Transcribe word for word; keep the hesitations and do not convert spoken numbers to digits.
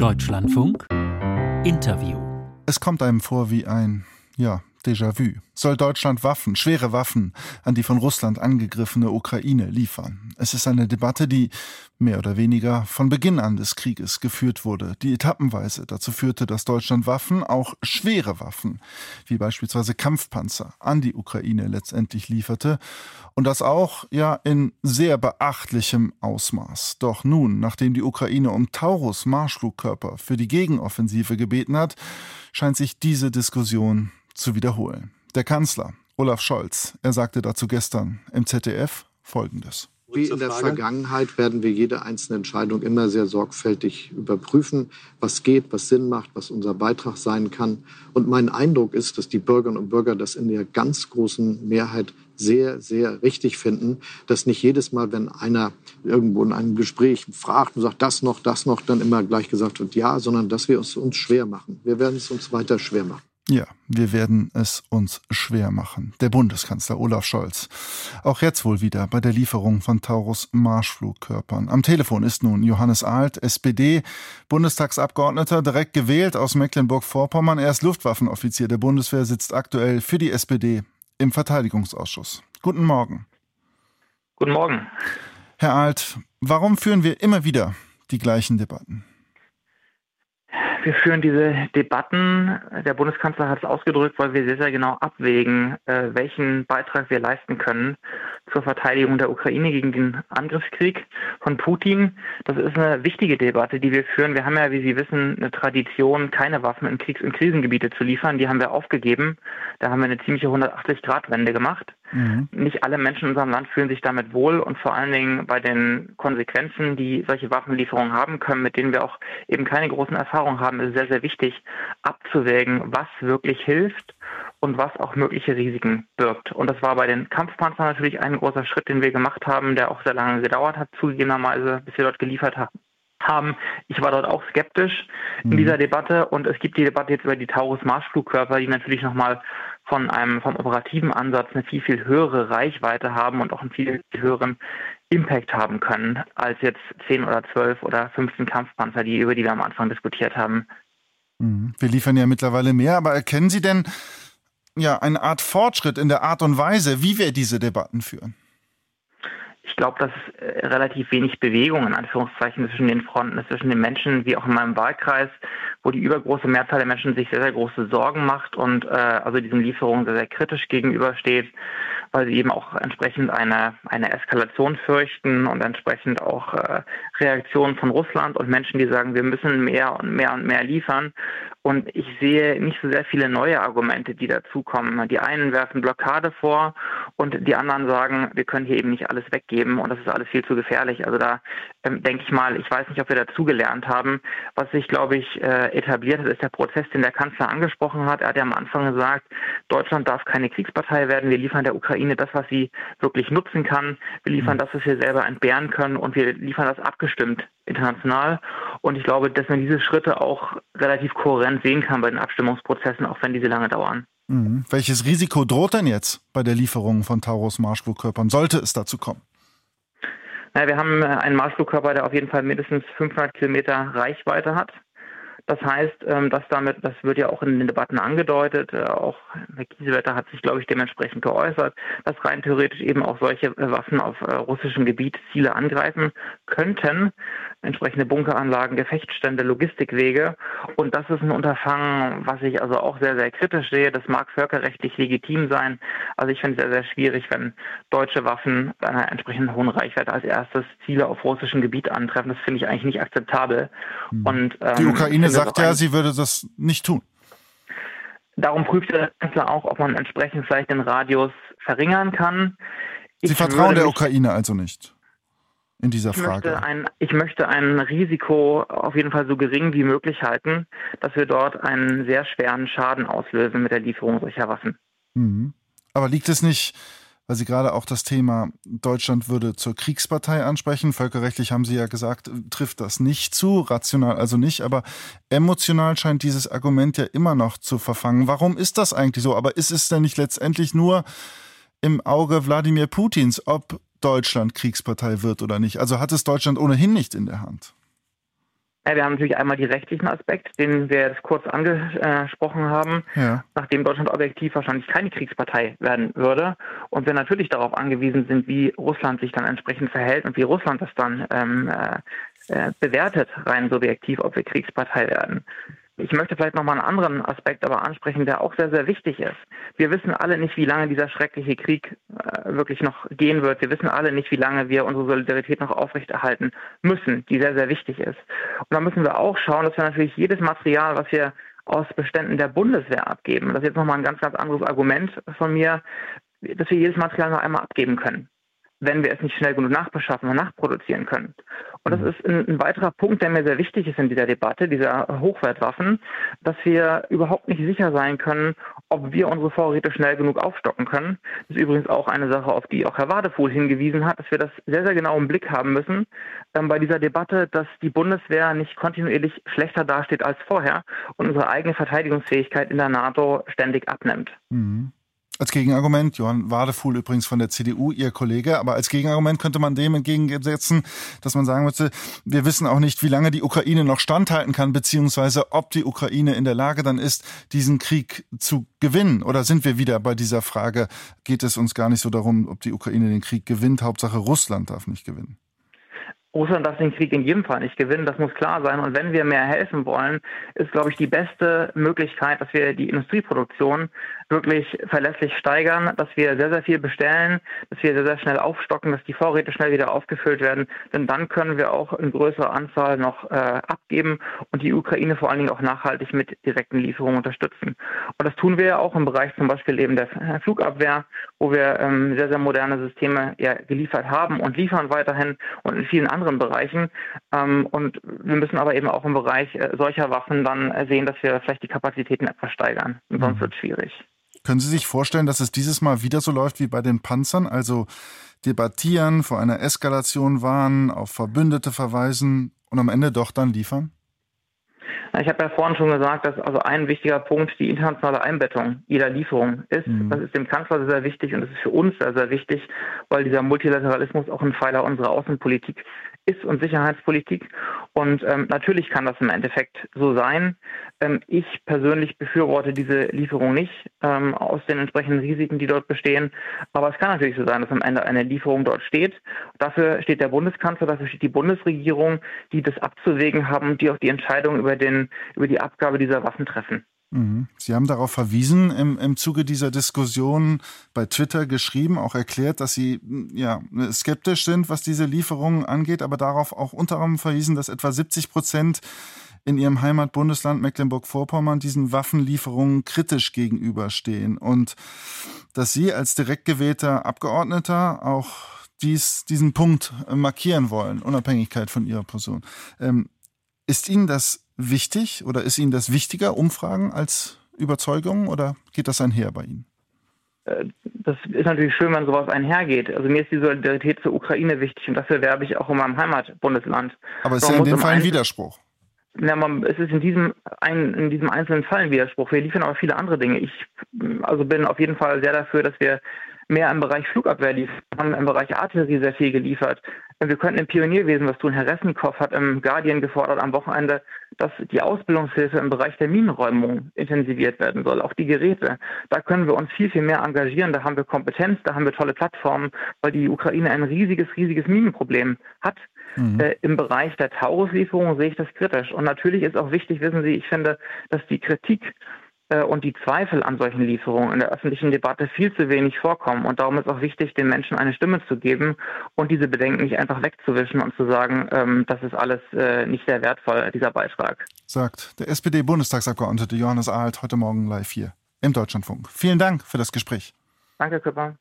Deutschlandfunk Interview. Es kommt einem vor wie ein, ja, Déjà-vu. Soll Deutschland Waffen, schwere Waffen, an die von Russland angegriffene Ukraine liefern? Es ist eine Debatte, die mehr oder weniger von Beginn an des Krieges geführt wurde, die etappenweise dazu führte, dass Deutschland Waffen, auch schwere Waffen, wie beispielsweise Kampfpanzer, an die Ukraine letztendlich lieferte. Und das auch, ja, in sehr beachtlichem Ausmaß. Doch nun, nachdem die Ukraine um Taurus-Marschflugkörper für die Gegenoffensive gebeten hat, scheint sich diese Diskussion zu wiederholen. Der Kanzler, Olaf Scholz, er sagte dazu gestern im Z D F Folgendes. Wie in der Vergangenheit werden wir jede einzelne Entscheidung immer sehr sorgfältig überprüfen, was geht, was Sinn macht, was unser Beitrag sein kann. Und mein Eindruck ist, dass die Bürgerinnen und Bürger das in der ganz großen Mehrheit sehr, sehr richtig finden, dass nicht jedes Mal, wenn einer irgendwo in einem Gespräch fragt und sagt, das noch, das noch, dann immer gleich gesagt wird, ja, sondern dass wir es uns schwer machen. Wir werden es uns weiter schwer machen. Ja, wir werden es uns schwer machen. Der Bundeskanzler Olaf Scholz. Auch jetzt wohl wieder bei der Lieferung von Taurus-Marschflugkörpern. Am Telefon ist nun Johannes Ahlt, S P D, Bundestagsabgeordneter, direkt gewählt aus Mecklenburg-Vorpommern. Er ist Luftwaffenoffizier der Bundeswehr, sitzt aktuell für die S P D im Verteidigungsausschuss. Guten Morgen. Guten Morgen. Herr Ahlt, warum führen wir immer wieder die gleichen Debatten? Wir führen diese Debatten, der Bundeskanzler hat es ausgedrückt, weil wir sehr, sehr genau abwägen, welchen Beitrag wir leisten können zur Verteidigung der Ukraine gegen den Angriffskrieg von Putin. Das ist eine wichtige Debatte, die wir führen. Wir haben ja, wie Sie wissen, eine Tradition, keine Waffen in Kriegs- und Krisengebiete zu liefern. Die haben wir aufgegeben. Da haben wir eine ziemliche hundertachtzig-Grad-Wende gemacht. Mhm. Nicht alle Menschen in unserem Land fühlen sich damit wohl und vor allen Dingen bei den Konsequenzen, die solche Waffenlieferungen haben können, mit denen wir auch eben keine großen Erfahrungen haben, ist es sehr, sehr wichtig abzuwägen, was wirklich hilft und was auch mögliche Risiken birgt. Und das war bei den Kampfpanzern natürlich ein großer Schritt, den wir gemacht haben, der auch sehr lange gedauert hat, zugegebenerweise, bis wir dort geliefert haben. Ich war dort auch skeptisch in dieser Debatte und es gibt die Debatte jetzt über die Taurus-Marschflugkörper, die natürlich nochmal von einem vom operativen Ansatz eine viel, viel höhere Reichweite haben und auch einen viel, viel höheren Impact haben können, als jetzt zehn oder zwölf oder fünfzehn Kampfpanzer, die, über die wir am Anfang diskutiert haben. Wir liefern ja mittlerweile mehr, aber erkennen Sie denn ja eine Art Fortschritt in der Art und Weise, wie wir diese Debatten führen? Ich glaube, dass es relativ wenig Bewegung in Anführungszeichen zwischen den Fronten, zwischen den Menschen, wie auch in meinem Wahlkreis, wo die übergroße Mehrzahl der Menschen sich sehr, sehr große Sorgen macht und äh, also diesen Lieferungen sehr, sehr kritisch gegenübersteht, weil sie eben auch entsprechend eine eine Eskalation fürchten und entsprechend auch äh, Reaktionen von Russland und Menschen, die sagen, wir müssen mehr und mehr und mehr liefern. Und ich sehe nicht so sehr viele neue Argumente, die dazukommen. Die einen werfen Blockade vor und die anderen sagen, wir können hier eben nicht alles weggeben und das ist alles viel zu gefährlich. Also da ähm, denke ich mal, ich weiß nicht, ob wir dazugelernt haben. Was sich, glaube ich, äh, etabliert hat, ist der Prozess, den der Kanzler angesprochen hat. Er hat ja am Anfang gesagt, Deutschland darf keine Kriegspartei werden. Wir liefern der Ukraine das, was sie wirklich nutzen kann. Wir liefern das, was wir selber entbehren können und wir liefern das abgestimmt international. Und ich glaube, dass man diese Schritte auch relativ kohärent sehen kann bei den Abstimmungsprozessen, auch wenn diese lange dauern. Mhm. Welches Risiko droht denn jetzt bei der Lieferung von Taurus-Marschflugkörpern? Sollte es dazu kommen? Na, wir haben einen Marschflugkörper, der auf jeden Fall mindestens fünfhundert Kilometer Reichweite hat. Das heißt, dass damit, das wird ja auch in den Debatten angedeutet, auch Herr Kiesewetter hat sich, glaube ich, dementsprechend geäußert, dass rein theoretisch eben auch solche Waffen auf russischem Gebiet Ziele angreifen könnten. Entsprechende Bunkeranlagen, Gefechtsstände, Logistikwege. Und das ist ein Unterfangen, was ich also auch sehr, sehr kritisch sehe. Das mag völkerrechtlich legitim sein. Also ich finde es sehr, sehr schwierig, wenn deutsche Waffen bei einer entsprechend hohen Reichweite als erstes Ziele auf russischem Gebiet antreffen. Das finde ich eigentlich nicht akzeptabel. Mhm. Und, ähm, Die Ukraine sagt ja, sie würde das nicht tun. Darum prüft der Kanzler auch, ob man entsprechend vielleicht den Radius verringern kann. Sie Ich vertrauen der mich, Ukraine also nicht in dieser ich Frage? Möchte ein, ich möchte ein Risiko auf jeden Fall so gering wie möglich halten, dass wir dort einen sehr schweren Schaden auslösen mit der Lieferung solcher Waffen. Mhm. Aber liegt es nicht, weil Sie gerade auch das Thema Deutschland würde zur Kriegspartei ansprechen. Völkerrechtlich haben Sie ja gesagt, trifft das nicht zu, rational also nicht, aber emotional scheint dieses Argument ja immer noch zu verfangen. Warum ist das eigentlich so? Aber ist es denn nicht letztendlich nur im Auge Wladimir Putins, ob Deutschland Kriegspartei wird oder nicht? Also hat es Deutschland ohnehin nicht in der Hand? Ja, wir haben natürlich einmal den rechtlichen Aspekt, den wir jetzt kurz angesprochen haben, ja. Nachdem Deutschland objektiv wahrscheinlich keine Kriegspartei werden würde und wir natürlich darauf angewiesen sind, wie Russland sich dann entsprechend verhält und wie Russland das dann ähm, äh, bewertet, rein subjektiv, ob wir Kriegspartei werden. Ich möchte vielleicht nochmal einen anderen Aspekt aber ansprechen, der auch sehr, sehr wichtig ist. Wir wissen alle nicht, wie lange dieser schreckliche Krieg äh, wirklich noch gehen wird. Wir wissen alle nicht, wie lange wir unsere Solidarität noch aufrechterhalten müssen, die sehr, sehr wichtig ist. Und da müssen wir auch schauen, dass wir natürlich jedes Material, was wir aus Beständen der Bundeswehr abgeben, das ist jetzt nochmal ein ganz, ganz anderes Argument von mir, dass wir jedes Material noch einmal abgeben können, wenn wir es nicht schnell genug nachbeschaffen und nachproduzieren können. Und das ist ein, ein weiterer Punkt, der mir sehr wichtig ist in dieser Debatte, dieser Hochwertwaffen, dass wir überhaupt nicht sicher sein können, ob wir unsere Vorräte schnell genug aufstocken können. Das ist übrigens auch eine Sache, auf die auch Herr Wadefuhl hingewiesen hat, dass wir das sehr, sehr genau im Blick haben müssen ähm, bei dieser Debatte, dass die Bundeswehr nicht kontinuierlich schlechter dasteht als vorher und unsere eigene Verteidigungsfähigkeit in der NATO ständig abnimmt. Mhm. Als Gegenargument, Johann Wadefuhl übrigens von der C D U, Ihr Kollege, aber als Gegenargument könnte man dem entgegensetzen, dass man sagen müsste, wir wissen auch nicht, wie lange die Ukraine noch standhalten kann, beziehungsweise ob die Ukraine in der Lage dann ist, diesen Krieg zu gewinnen. Oder sind wir wieder bei dieser Frage, geht es uns gar nicht so darum, ob die Ukraine den Krieg gewinnt, Hauptsache Russland darf nicht gewinnen? Russland darf den Krieg in jedem Fall nicht gewinnen, das muss klar sein. Und wenn wir mehr helfen wollen, ist, glaube ich, die beste Möglichkeit, dass wir die Industrieproduktion wirklich verlässlich steigern, dass wir sehr, sehr viel bestellen, dass wir sehr, sehr schnell aufstocken, dass die Vorräte schnell wieder aufgefüllt werden. Denn dann können wir auch in größerer Anzahl noch äh, abgeben und die Ukraine vor allen Dingen auch nachhaltig mit direkten Lieferungen unterstützen. Und das tun wir ja auch im Bereich zum Beispiel eben der Flugabwehr, wo wir ähm, sehr, sehr moderne Systeme ja geliefert haben und liefern weiterhin und in vielen anderen Bereichen. Ähm, und wir müssen aber eben auch im Bereich äh, solcher Waffen dann äh, sehen, dass wir vielleicht die Kapazitäten etwas steigern. Und sonst mhm. wird es schwierig. Können Sie sich vorstellen, dass es dieses Mal wieder so läuft wie bei den Panzern? Also debattieren, vor einer Eskalation warnen, auf Verbündete verweisen und am Ende doch dann liefern? Ich habe ja vorhin schon gesagt, dass also ein wichtiger Punkt die internationale Einbettung jeder Lieferung ist. Mhm. Das ist dem Kanzler sehr, sehr wichtig und das ist für uns sehr, sehr wichtig, weil dieser Multilateralismus auch ein Pfeiler unserer Außenpolitik ist und Sicherheitspolitik. Und ähm, natürlich kann das im Endeffekt so sein. Ähm, ich persönlich befürworte diese Lieferung nicht ähm, aus den entsprechenden Risiken, die dort bestehen. Aber es kann natürlich so sein, dass am Ende eine Lieferung dort steht. Dafür steht der Bundeskanzler, dafür steht die Bundesregierung, die das abzuwägen haben, die auch die Entscheidung über den über die Abgabe dieser Waffen treffen. Sie haben darauf verwiesen, im, im Zuge dieser Diskussion bei Twitter geschrieben, auch erklärt, dass Sie ja skeptisch sind, was diese Lieferungen angeht, aber darauf auch unter anderem verwiesen, dass etwa siebzig Prozent in Ihrem Heimatbundesland Mecklenburg-Vorpommern diesen Waffenlieferungen kritisch gegenüberstehen und dass Sie als direkt gewählter Abgeordneter auch dies, diesen Punkt markieren wollen, Unabhängigkeit von Ihrer Person. Ähm, ist Ihnen das wichtig oder ist Ihnen das wichtiger, Umfragen als Überzeugungen oder geht das einher bei Ihnen? Das ist natürlich schön, wenn sowas einhergeht. Also mir ist die Solidarität zur Ukraine wichtig und dafür werbe ich auch in meinem Heimatbundesland. Aber es ist ja in dem Fall ein Widerspruch. Ja, man, es ist in diesem, ein, in diesem einzelnen Fall ein Widerspruch. Wir liefern aber viele andere Dinge. Ich also bin auf jeden Fall sehr dafür, dass wir mehr im Bereich Flugabwehr liefern, haben im Bereich Artillerie sehr viel geliefert. Wir könnten im Pionierwesen was tun. Herr Resnikow hat im Guardian gefordert am Wochenende, dass die Ausbildungshilfe im Bereich der Minenräumung intensiviert werden soll, auch die Geräte. Da können wir uns viel, viel mehr engagieren. Da haben wir Kompetenz, da haben wir tolle Plattformen, weil die Ukraine ein riesiges, riesiges Minenproblem hat. Mhm. Äh, Im Bereich der Taurus-Lieferung sehe ich das kritisch. Und natürlich ist auch wichtig, wissen Sie, ich finde, dass die Kritik und die Zweifel an solchen Lieferungen in der öffentlichen Debatte viel zu wenig vorkommen. Und darum ist auch wichtig, den Menschen eine Stimme zu geben und diese Bedenken nicht einfach wegzuwischen und zu sagen, ähm, das ist alles äh, nicht sehr wertvoll, dieser Beitrag. Sagt der S P D-Bundestagsabgeordnete Johannes Ahlt heute Morgen live hier im Deutschlandfunk. Vielen Dank für das Gespräch. Danke, Küpper.